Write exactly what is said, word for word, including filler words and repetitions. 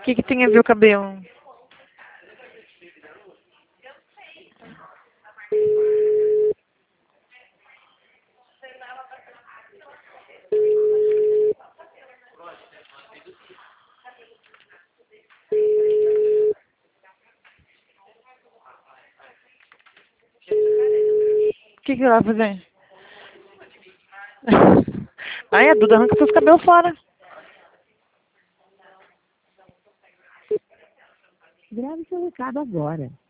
que que tem a ver o cabelo? O que que ela vai fazer? Ai, a Duda arranca seus cabelos fora. Grave seu recado agora.